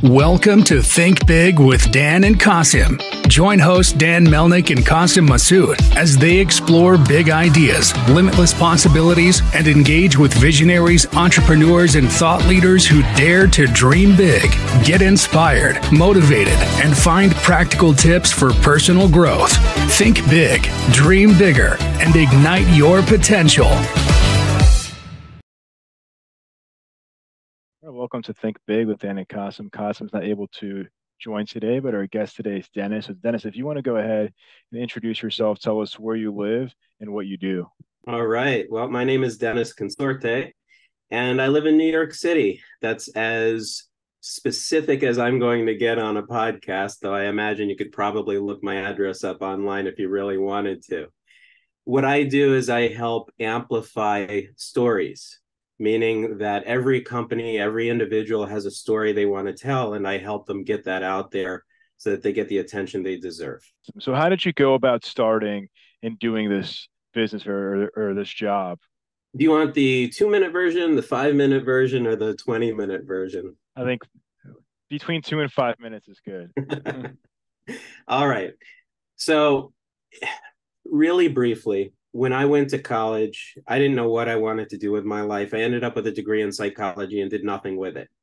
Welcome to Think Big with Dan and Qasim. Join hosts Dan Melnick and Qasim Masood as they explore big ideas, limitless possibilities, and engage with visionaries, entrepreneurs, and thought leaders who dare to dream big, get inspired, motivated, and find practical tips for personal growth. Think big, dream bigger, and ignite your potential. Welcome to Think Big with Dan and Qasim. Qasim's not able to join today, but our guest today is Dennis. So Dennis, if you want to go ahead and introduce yourself, tell us where you live and what you do. All right. Well, my name is Dennis Consorte, and I live in New York City. That's as specific as I'm going to get on a podcast, though I imagine you could probably look my address up online if you really wanted to. What I do is I help amplify stories, meaning that every company, every individual has a story they want to tell, and I help them get that out there so that they get the attention they deserve. So how did you go about starting and doing this business or this job? Do you want the 2-minute version, the 5-minute version, or the 20-minute version? I think between 2 and 5 minutes is good. All right. So really briefly, when I went to college, I didn't know what I wanted to do with my life. I ended up with a degree in psychology and did nothing with it.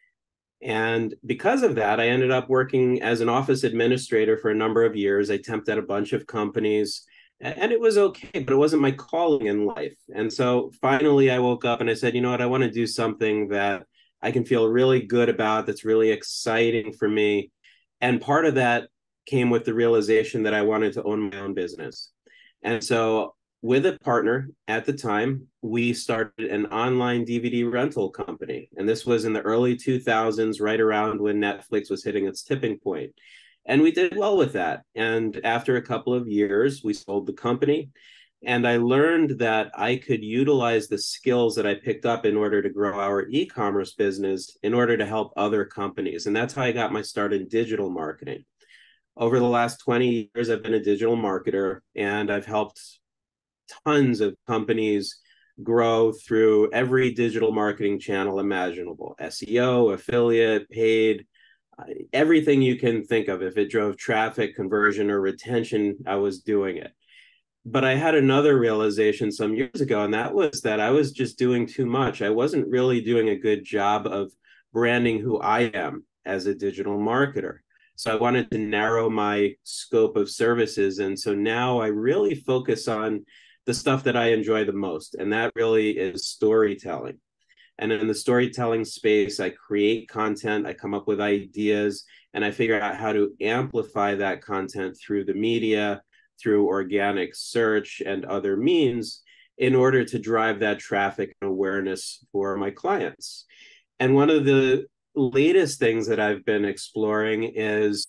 And because of that, I ended up working as an office administrator for a number of years. I temped at a bunch of companies, and it was okay, but it wasn't my calling in life. And so finally, I woke up and I said, you know what, I want to do something that I can feel really good about, that's really exciting for me. And part of that came with the realization that I wanted to own my own business. And so with a partner at the time, we started an online DVD rental company. And this was in the early 2000s, right around when Netflix was hitting its tipping point. And we did well with that. And after a couple of years, we sold the company. And I learned that I could utilize the skills that I picked up in order to grow our e-commerce business in order to help other companies. And that's how I got my start in digital marketing. Over the last 20 years, I've been a digital marketer, and I've helped tons of companies grow through every digital marketing channel imaginable: SEO, affiliate, paid, everything you can think of. If it drove traffic, conversion, or retention, I was doing it. But I had another realization some years ago, and that was that I was just doing too much. I wasn't really doing a good job of branding who I am as a digital marketer. So I wanted to narrow my scope of services. And so now I really focus on the stuff that I enjoy the most. And that really is storytelling. And in the storytelling space, I create content, I come up with ideas, and I figure out how to amplify that content through the media, through organic search and other means in order to drive that traffic and awareness for my clients. And one of the latest things that I've been exploring is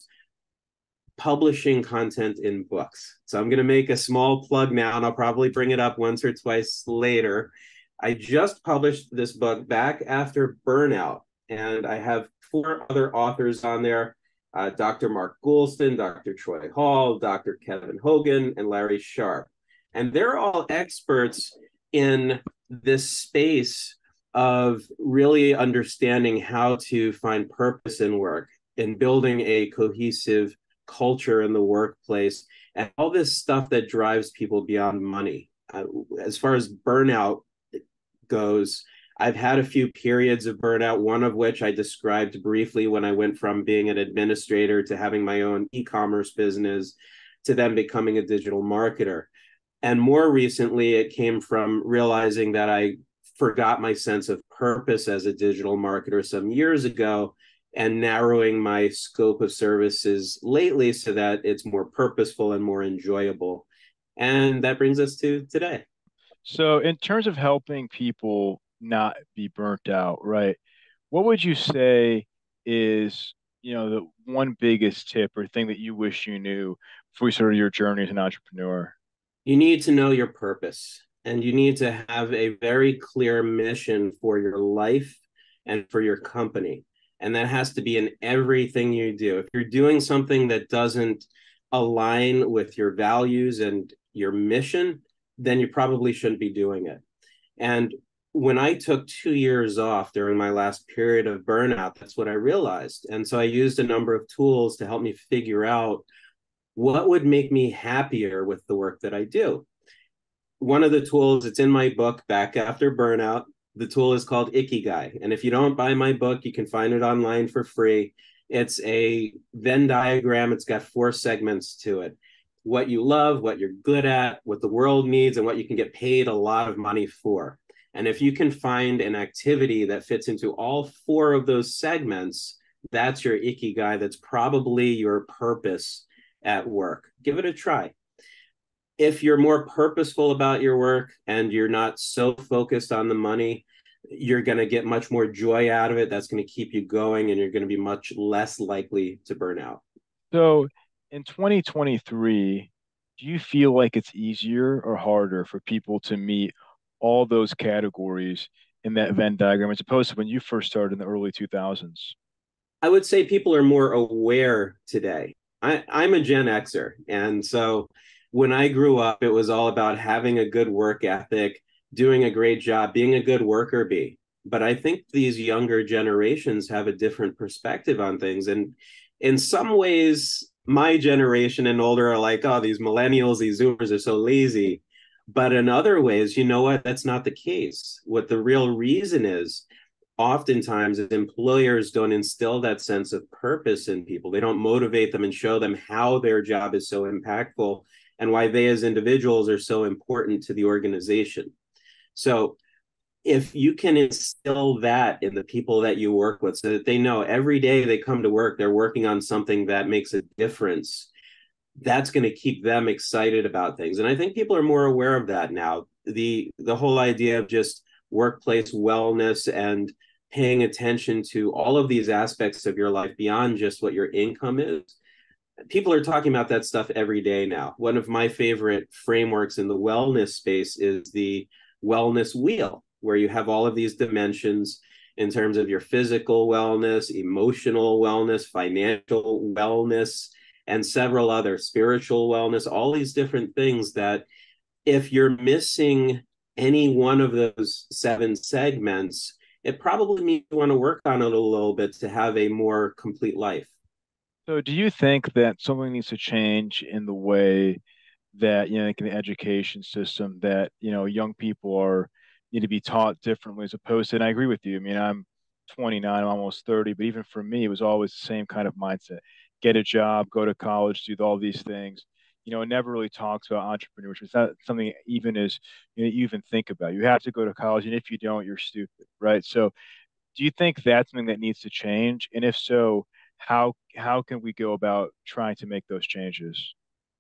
publishing content in books. So I'm going to make a small plug now, and I'll probably bring it up once or twice later. I just published this book back after burnout, and I have 4 other authors on there: Dr. Mark Goulston, Dr. Troy Hall, Dr. Kevin Hogan, and Larry Sharp. And they're all experts in this space of really understanding how to find purpose in work and building a cohesive culture in the workplace and all this stuff that drives people beyond money. As far as burnout goes, I've had a few periods of burnout, one of which I described briefly when I went from being an administrator to having my own e-commerce business to then becoming a digital marketer. And more recently, it came from realizing that I forgot my sense of purpose as a digital marketer some years ago, and narrowing my scope of services lately so that it's more purposeful and more enjoyable. And that brings us to today. So in terms of helping people not be burnt out, right? What would you say is, the one biggest tip or thing that you wish you knew before you started your journey as an entrepreneur? You need to know your purpose, and you need to have a very clear mission for your life and for your company. And that has to be in everything you do. If you're doing something that doesn't align with your values and your mission, then you probably shouldn't be doing it. And when I took 2 years off during my last period of burnout, that's what I realized. And so I used a number of tools to help me figure out what would make me happier with the work that I do. One of the tools, it's in my book, Back After Burnout. The tool is called Ikigai. And if you don't buy my book, you can find it online for free. It's a Venn diagram. It's got 4 segments to it: what you love, what you're good at, what the world needs, and what you can get paid a lot of money for. And if you can find an activity that fits into all 4 of those segments, that's your Ikigai. That's probably your purpose at work. Give it a try. If you're more purposeful about your work and you're not so focused on the money, you're going to get much more joy out of it. That's going to keep you going, and you're going to be much less likely to burn out. So in 2023, do you feel like it's easier or harder for people to meet all those categories in that Venn diagram as opposed to when you first started in the early 2000s? I would say people are more aware today. I'm a Gen Xer. And so when I grew up, it was all about having a good work ethic, doing a great job, being a good worker bee. But I think these younger generations have a different perspective on things. And in some ways, my generation and older are like, oh, these millennials, these Zoomers are so lazy. But in other ways, you know what? That's not the case. What the real reason is, oftentimes employers don't instill that sense of purpose in people. They don't motivate them and show them how their job is so impactful and why they as individuals are so important to the organization. So if you can instill that in the people that you work with so that they know every day they come to work, they're working on something that makes a difference, that's going to keep them excited about things. And I think people are more aware of that now. The whole idea of just workplace wellness and paying attention to all of these aspects of your life beyond just what your income is. People are talking about that stuff every day now. One of my favorite frameworks in the wellness space is the wellness wheel, where you have all of these dimensions in terms of your physical wellness, emotional wellness, financial wellness, and several other spiritual wellness, all these different things that if you're missing any one of those 7 segments, it probably means you want to work on it a little bit to have a more complete life. So do you think that something needs to change in the way that, like in the education system that, young people are need to be taught differently as opposed to, and I agree with you. I mean, I'm 29, I'm almost 30, but even for me, it was always the same kind of mindset. Get a job, go to college, do all these things. It never really talks about entrepreneurship. It's not something even as you even think about. You have to go to college, and if you don't, you're stupid, right? So do you think that's something that needs to change? And if so, how can we go about trying to make those changes?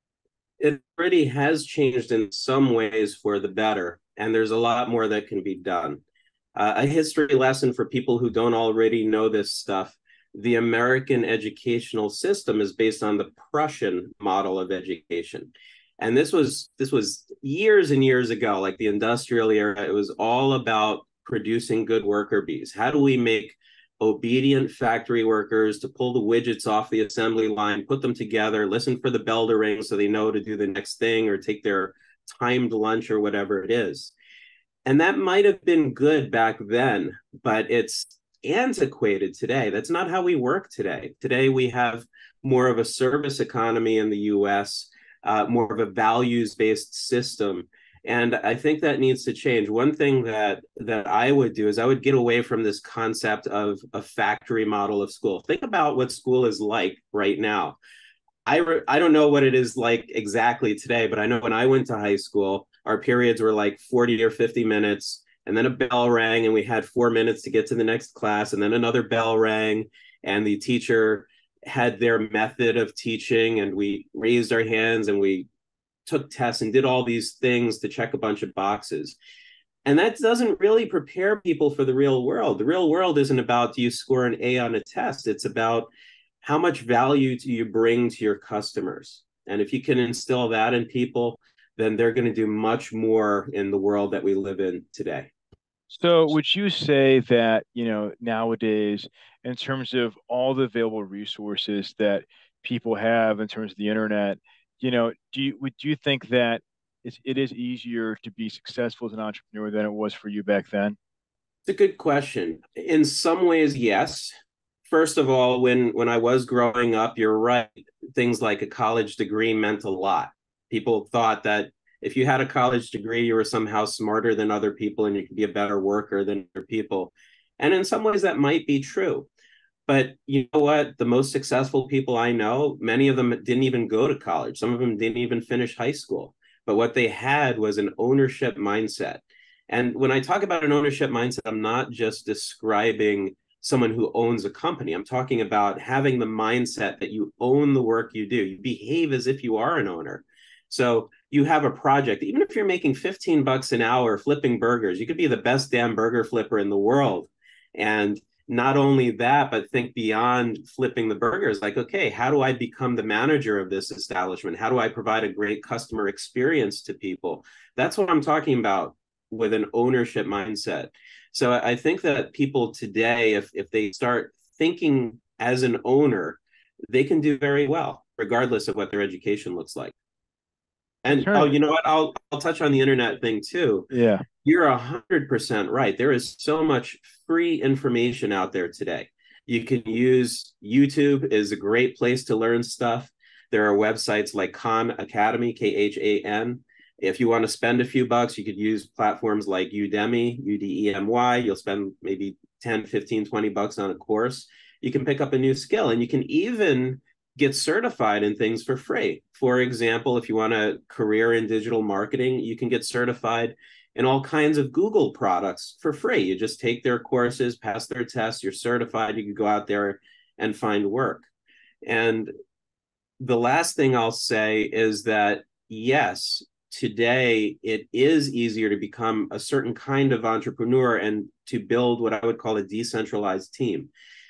It already has changed in some ways for the better, and there's a lot more that can be done. A history lesson for people who don't already know this stuff: the American educational system is based on the Prussian model of education. And this was years and years ago, like the industrial era. It was all about producing good worker bees. How do we make obedient factory workers to pull the widgets off the assembly line, put them together, listen for the bell to ring so they know to do the next thing or take their timed lunch or whatever it is. And that might have been good back then, but it's antiquated today. That's not how we work today. Today, we have more of a service economy in the US, more of a values based system. And I think that needs to change. One thing that I would do is I would get away from this concept of a factory model of school. Think about what school is like right now. I don't know what it is like exactly today, but I know when I went to high school, our periods were like 40 or 50 minutes, and then a bell rang, and we had 4 minutes to get to the next class, and then another bell rang, and the teacher had their method of teaching, and we raised our hands and we took tests and did all these things to check a bunch of boxes. And that doesn't really prepare people for the real world. The real world isn't about, do you score an A on a test? It's about how much value do you bring to your customers? And if you can instill that in people, then they're going to do much more in the world that we live in today. So would you say that, nowadays, in terms of all the available resources that people have in terms of the internet, do you think that it is easier to be successful as an entrepreneur than it was for you back then? It's a good question. In some ways, yes. First of all, when I was growing up, you're right. Things like a college degree meant a lot. People thought that if you had a college degree, you were somehow smarter than other people and you could be a better worker than other people. And in some ways, that might be true. But you know what? The most successful people I know, many of them didn't even go to college. Some of them didn't even finish high school. But what they had was an ownership mindset. And when I talk about an ownership mindset, I'm not just describing someone who owns a company. I'm talking about having the mindset that you own the work you do. You behave as if you are an owner. So you have a project, even if you're making 15 bucks an hour flipping burgers, you could be the best damn burger flipper in the world. And not only that, but think beyond flipping the burgers. Like, okay, how do I become the manager of this establishment? How do I provide a great customer experience to people? That's what I'm talking about with an ownership mindset. So I think that people today, if they start thinking as an owner, they can do very well, regardless of what their education looks like. And oh, you know what? I'll touch on the internet thing too. Yeah. You're 100% right. There is so much free information out there today. You can use YouTube is a great place to learn stuff. There are websites like Khan Academy, Khan. If you want to spend a few bucks, you could use platforms like Udemy, Udemy. You'll spend maybe 10, 15, 20 bucks on a course. You can pick up a new skill, and you can even get certified in things for free. For example, if you want a career in digital marketing, you can get certified in all kinds of Google products for free. You just take their courses, pass their tests, you're certified, you can go out there and find work. And the last thing I'll say is that, yes, today it is easier to become a certain kind of entrepreneur and to build what I would call a decentralized team.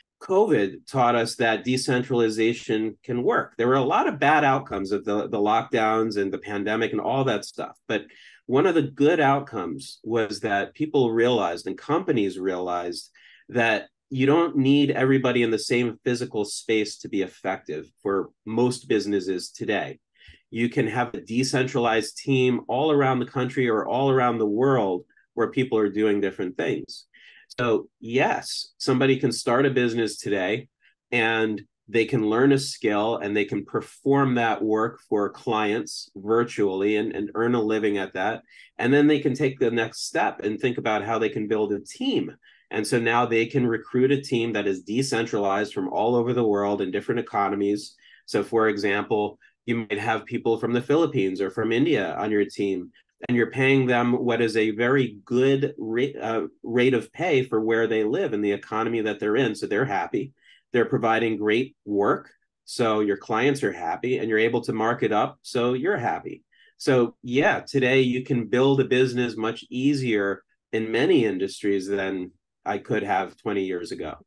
COVID taught us that decentralization can work. There were a lot of bad outcomes of the lockdowns and the pandemic and all that stuff. But one of the good outcomes was that people realized and companies realized that you don't need everybody in the same physical space to be effective for most businesses today. You can have a decentralized team all around the country or all around the world where people are doing different things. So yes, somebody can start a business today and they can learn a skill and they can perform that work for clients virtually and earn a living at that. And then they can take the next step and think about how they can build a team. And so now they can recruit a team that is decentralized from all over the world in different economies. So for example, you might have people from the Philippines or from India on your team, and you're paying them what is a very good rate of pay for where they live and the economy that they're in. So they're happy. They're providing great work. So your clients are happy and you're able to mark it up. So you're happy. So yeah, today you can build a business much easier in many industries than I could have 20 years ago.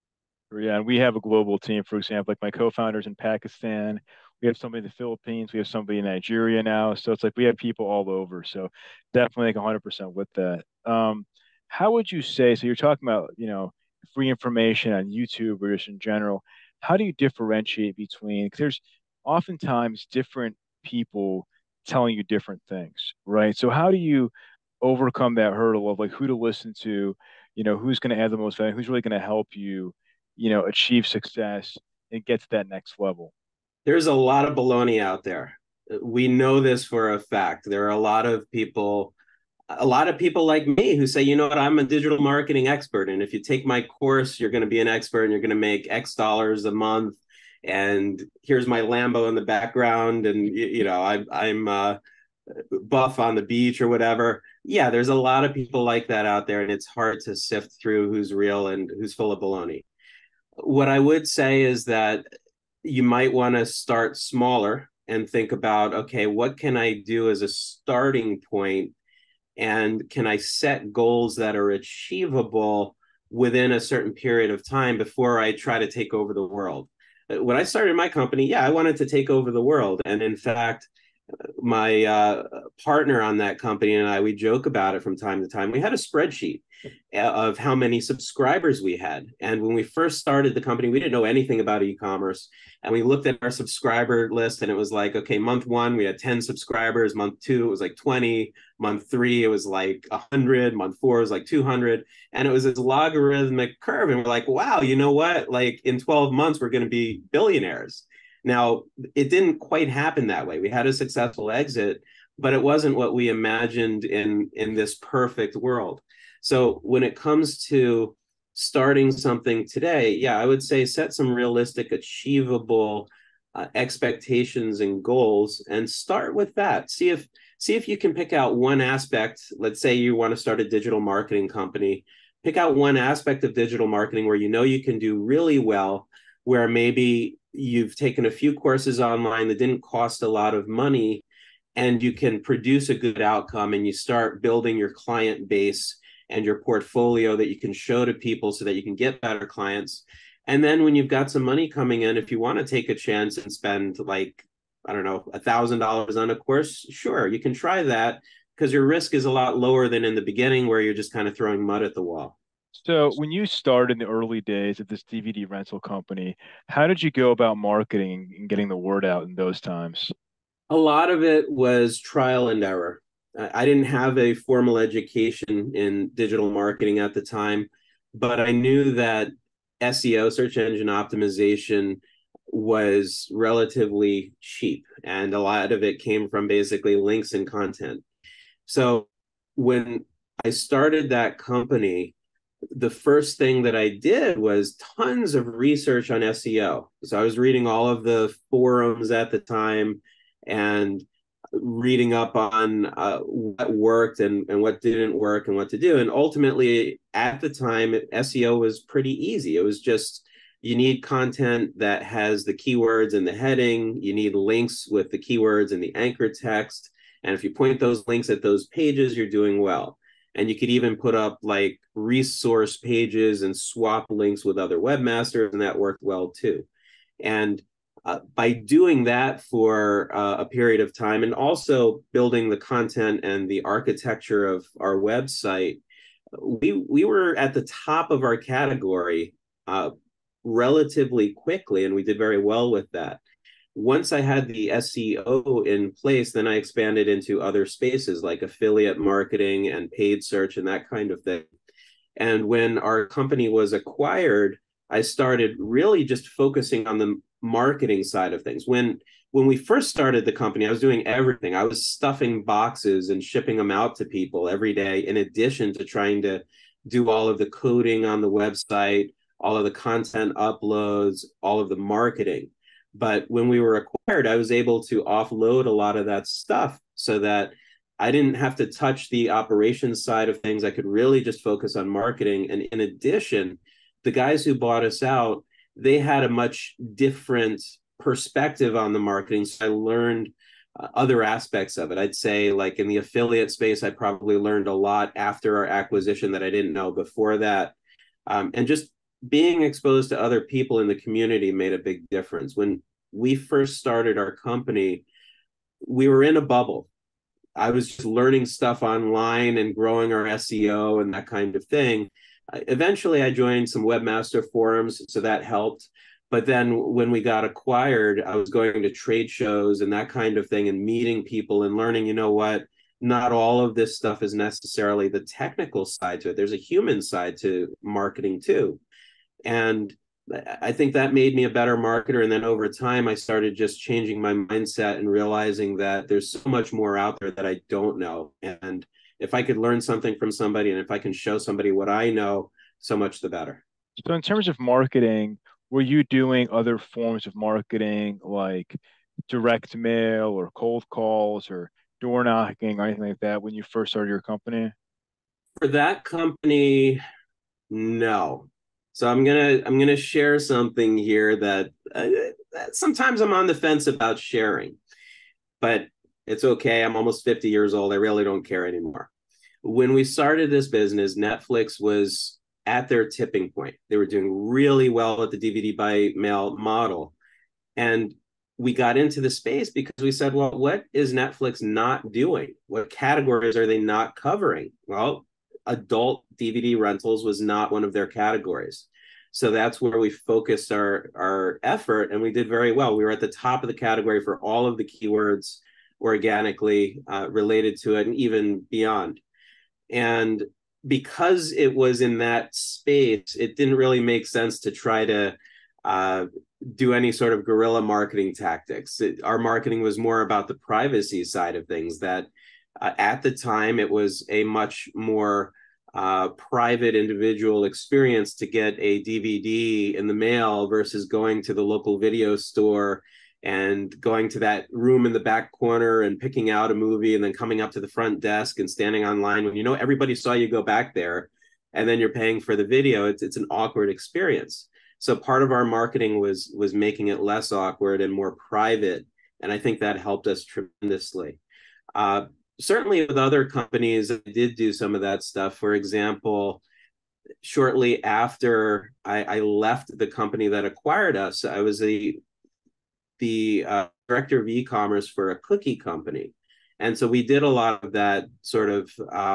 Yeah, and we have a global team, for example, like my co-founders in Pakistan. We have somebody in the Philippines. We have somebody in Nigeria now. So it's like we have people all over. So definitely like 100% with that. How would you say, so you're talking about, free information on YouTube or just in general. How do you differentiate between, because there's oftentimes different people telling you different things, right? So how do you overcome that hurdle of like who to listen to, who's going to add the most value, who's really going to help you, achieve success and get to that next level? There's a lot of baloney out there. We know this for a fact. There are a lot of people like me who say, you know what, I'm a digital marketing expert. And if you take my course, you're going to be an expert and you're going to make X dollars a month. And here's my Lambo in the background. And, I'm buff on the beach or whatever. Yeah, there's a lot of people like that out there. And it's hard to sift through who's real and who's full of baloney. What I would say is that you might want to start smaller and think about, okay, what can I do as a starting point? And can I set goals that are achievable within a certain period of time before I try to take over the world? When I started my company, yeah, I wanted to take over the world. And in fact, My partner on that company and I, we joke about it from time to time. We had a spreadsheet of how many subscribers we had. And when we first started the company, we didn't know anything about e-commerce. And we looked at our subscriber list and it was like, okay, month one, we had 10 subscribers. Month two, it was like 20. Month three, it was like 100. Month four, it was like 200. And it was this logarithmic curve. And we're like, wow, you know what? Like in 12 months, we're going to be billionaires. Now, it didn't quite happen that way. We had a successful exit, but it wasn't what we imagined in this perfect world. So when it comes to starting something today, yeah, I would say set some realistic, achievable expectations and goals, and start with that. See if you can pick out one aspect. Let's say you want to start a digital marketing company. Pick out one aspect of digital marketing where you know you can do really well, where maybe you've taken a few courses online that didn't cost a lot of money, and you can produce a good outcome, and you start building your client base and your portfolio that you can show to people so that you can get better clients. And then when you've got some money coming in, if you want to take a chance and spend like, I don't know, $1,000 on a course, sure, you can try that, because your risk is a lot lower than in the beginning where you're just kind of throwing mud at the wall. So when you started in the early days of this DVD rental company, how did you go about marketing and getting the word out in those times? A lot of it was trial and error. I didn't have a formal education in digital marketing at the time, but I knew that SEO, search engine optimization, was relatively cheap, and a lot of it came from basically links and content. So when I started that company, the first thing that I did was tons of research on SEO. So I was reading all of the forums at the time and reading up on what worked and what didn't work and what to do. And ultimately, at the time, SEO was pretty easy. It was just you need content that has the keywords in the heading, you need links with the keywords and the anchor text. And if you point those links at those pages, you're doing well. And you could even put up like resource pages and swap links with other webmasters, and that worked well too. And by doing that for a period of time, and also building the content and the architecture of our website, we were at the top of our category relatively quickly, and we did very well with that. Once I had the SEO in place, then I expanded into other spaces like affiliate marketing and paid search and that kind of thing. And when our company was acquired, I started really just focusing on the marketing side of things. When we first started the company, I was doing everything. I was stuffing boxes and shipping them out to people every day, in addition to trying to do all of the coding on the website, all of the content uploads, all of the marketing. But when we were acquired, I was able to offload a lot of that stuff so that I didn't have to touch the operations side of things. I could really just focus on marketing. And in addition, the guys who bought us out, they had a much different perspective on the marketing. So I learned other aspects of it. I'd say like in the affiliate space, I probably learned a lot after our acquisition that I didn't know before that. And just being exposed to other people in the community made a big difference. When we first started our company, we were in a bubble. I was just learning stuff online and growing our SEO and that kind of thing. Eventually, I joined some webmaster forums, so that helped. But then when we got acquired, I was going to trade shows and that kind of thing and meeting people and learning, you know what, not all of this stuff is necessarily the technical side to it. There's a human side to marketing too. And I think that made me a better marketer. And then over time, I started just changing my mindset and realizing that there's so much more out there that I don't know. And if I could learn something from somebody, and if I can show somebody what I know, so much the better. So in terms of marketing, were you doing other forms of marketing like direct mail or cold calls or door knocking or anything like that when you first started your company? For that company, no. So I'm gonna share something here that sometimes I'm on the fence about sharing, but it's okay. I'm almost 50 years old. I really don't care anymore. When we started this business, Netflix was at their tipping point. They were doing really well at the DVD by mail model. And we got into the space because we said, well, what is Netflix not doing? What categories are they not covering? Well, adult DVD rentals was not one of their categories. So that's where we focused our effort, and we did very well. We were at the top of the category for all of the keywords organically related to it and even beyond. And because it was in that space, it didn't really make sense to try to do any sort of guerrilla marketing tactics. Our marketing was more about the privacy side of things, that at the time it was a much more private individual experience to get a DVD in the mail versus going to the local video store and going to that room in the back corner and picking out a movie and then coming up to the front desk and standing online when everybody saw you go back there and then you're paying for the video. It's an awkward experience. So part of our marketing was making it less awkward and more private, and I think that helped us tremendously. Certainly with other companies, I did do some of that stuff. For example, shortly after I left the company that acquired us, I was the director of e-commerce for a cookie company. And so we did a lot of that sort of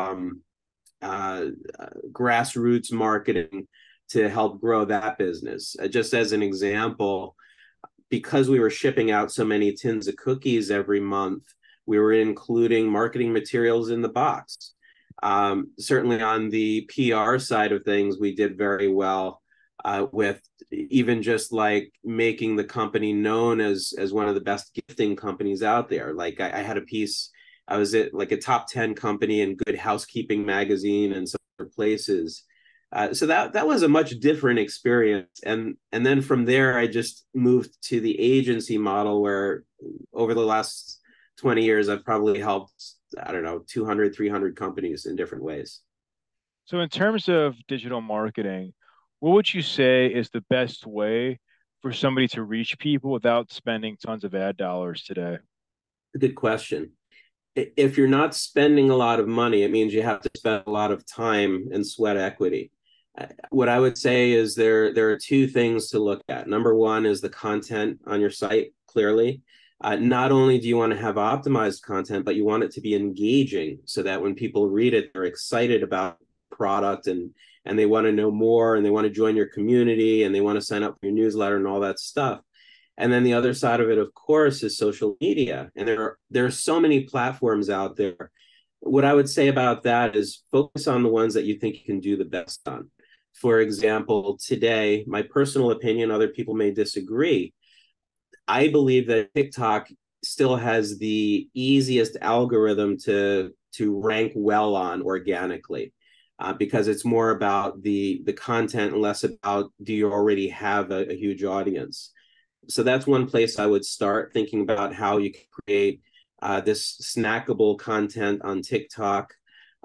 grassroots marketing to help grow that business. Just as an example, because we were shipping out so many tins of cookies every month, we were including marketing materials in the box. Certainly on the PR side of things, we did very well with even just like making the company known as one of the best gifting companies out there. Like I had a piece, I was at like a top 10 company in Good Housekeeping magazine and some other places. So that was a much different experience. And then from there, I just moved to the agency model where over the last 20 years, I've probably helped, 200, 300 companies in different ways. So in terms of digital marketing, what would you say is the best way for somebody to reach people without spending tons of ad dollars today? Good question. If you're not spending a lot of money, it means you have to spend a lot of time and sweat equity. What I would say is there are two things to look at. Number one is the content on your site, clearly. Not only do you want to have optimized content, but you want it to be engaging so that when people read it, they're excited about the product and they want to know more and they want to join your community and they want to sign up for your newsletter and all that stuff. And then the other side of it, of course, is social media. And there are so many platforms out there. What I would say about that is focus on the ones that you think you can do the best on. For example, today, my personal opinion, other people may disagree. I believe that TikTok still has the easiest algorithm to rank well on organically, because it's more about the content and less about do you already have a huge audience. So that's one place I would start thinking about how you can create this snackable content on TikTok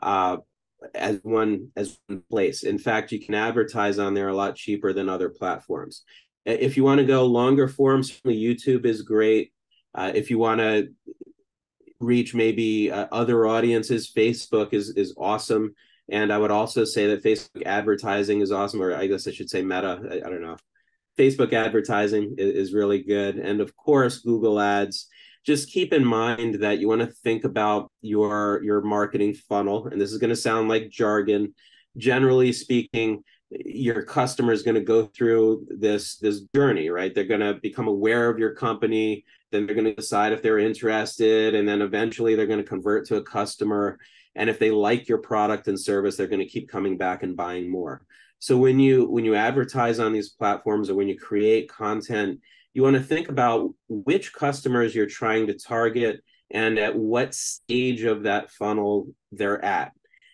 as one place. In fact, you can advertise on there a lot cheaper than other platforms. If you want to go longer form, certainly YouTube is great. If you want to reach maybe other audiences, Facebook is awesome. And I would also say that Facebook advertising is awesome, or I guess I should say Meta. I don't know. Facebook advertising is really good. And of course, Google Ads. Just keep in mind that you want to think about your marketing funnel. And this is going to sound like jargon. Generally speaking, your customer is going to go through this journey, right? They're going to become aware of your company. Then they're going to decide if they're interested. And then eventually they're going to convert to a customer. And if they like your product and service, they're going to keep coming back and buying more. So when you advertise on these platforms or when you create content, you want to think about which customers you're trying to target and at what stage of that funnel they're at.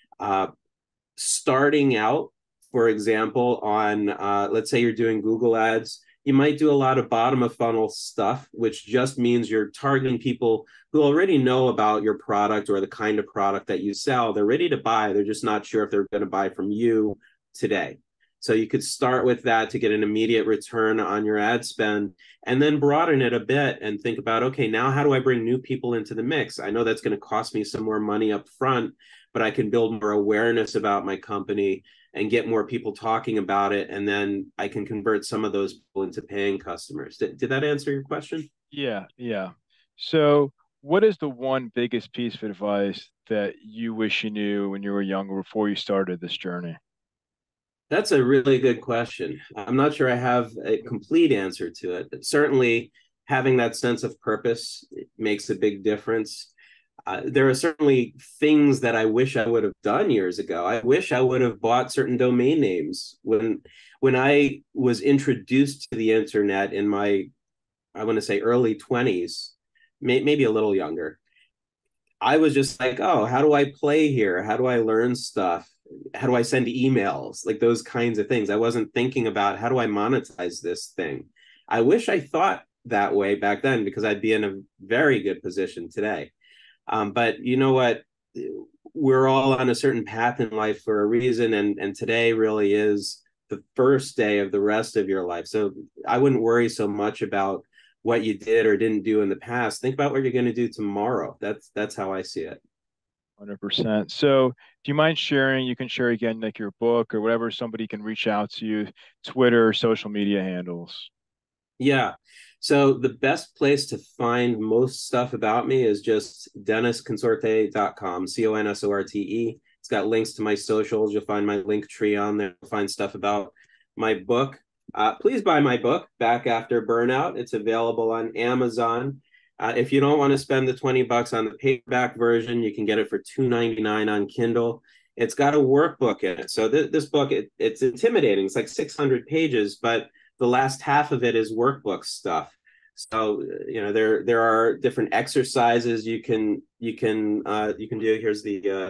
Starting out, for example, on let's say you're doing Google Ads, you might do a lot of bottom of funnel stuff, which just means you're targeting people who already know about your product or the kind of product that you sell. They're ready to buy. They're just not sure if they're going to buy from you today. So you could start with that to get an immediate return on your ad spend and then broaden it a bit and think about, okay, now how do I bring new people into the mix? I know that's going to cost me some more money up front, but I can build more awareness about my company and get more people talking about it. And then I can convert some of those people into paying customers. Did that answer your question? Yeah, yeah. So, what is the one biggest piece of advice that you wish you knew when you were younger before you started this journey? That's a really good question. I'm not sure I have a complete answer to it, but certainly having that sense of purpose makes a big difference. There are certainly things that I wish I would have done years ago. I wish I would have bought certain domain names when I was introduced to the internet in my, I want to say, early 20s, maybe a little younger. I was just like, oh, how do I play here? How do I learn stuff? How do I send emails? Like those kinds of things. I wasn't thinking about how do I monetize this thing. I wish I thought that way back then because I'd be in a very good position today. But you know what? We're all on a certain path in life for a reason, and today really is the first day of the rest of your life. So I wouldn't worry so much about what you did or didn't do in the past. Think about what you're going to do tomorrow. That's how I see it. 100%. So, do you mind sharing? You can share again, like your book or whatever, somebody can reach out to you, Twitter, social media handles. Yeah. So the best place to find most stuff about me is just dennisconsorte.com, Consorte. It's got links to my socials. You'll find my link tree on there. You'll find stuff about my book. Please buy my book, Back After Burnout. It's available on Amazon. If you don't want to spend the $20 on the paperback version, you can get it for $2.99 on Kindle. It's got a workbook in it. So this book, it's intimidating. It's like 600 pages, but the last half of it is workbook stuff. So there are different exercises you can do. Here's the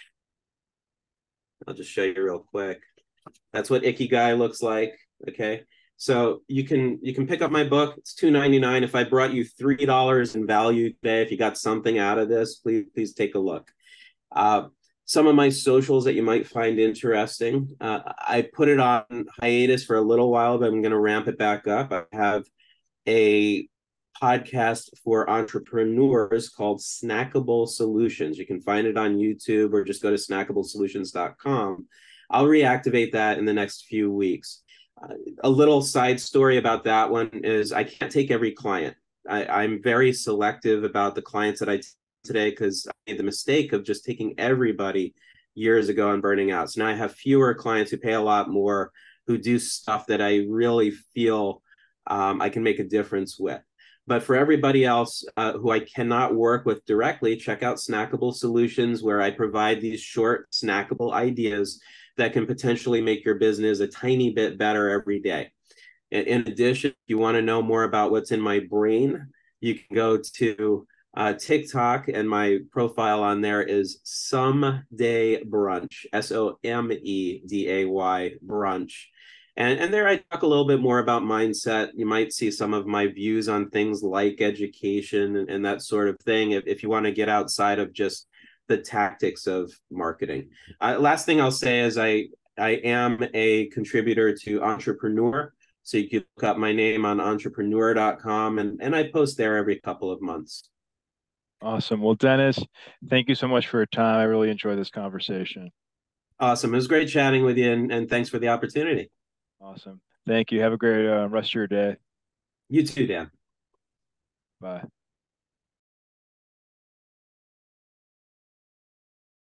I'll just show you real quick. That's what Ikigai looks like. Okay. So you can pick up my book. It's $2.99. If I brought you $3 in value today, if you got something out of this, please take a look. Some of my socials that you might find interesting. I put it on hiatus for a little while, but I'm going to ramp it back up. I have a podcast for entrepreneurs called Snackable Solutions. You can find it on YouTube or just go to snackablesolutions.com. I'll reactivate that in the next few weeks. A little side story about that one is I can't take every client. I'm very selective about the clients that I today because I made the mistake of just taking everybody years ago and burning out. So now I have fewer clients who pay a lot more, who do stuff that I really feel I can make a difference with. But for everybody else who I cannot work with directly, check out Snackable Solutions, where I provide these short snackable ideas that can potentially make your business a tiny bit better every day. In addition, if you want to know more about what's in my brain, you can go to TikTok, and my profile on there is Someday Brunch, Someday Brunch. And there I talk a little bit more about mindset. You might see some of my views on things like education and that sort of thing if you want to get outside of just the tactics of marketing. Last thing I'll say is I am a contributor to Entrepreneur. So you can look up my name on entrepreneur.com, and I post there every couple of months. Awesome. Well, Dennis, thank you so much for your time. I really enjoyed this conversation. Awesome. It was great chatting with you, and thanks for the opportunity. Awesome. Thank you. Have a great rest of your day. You too, Dan. Bye.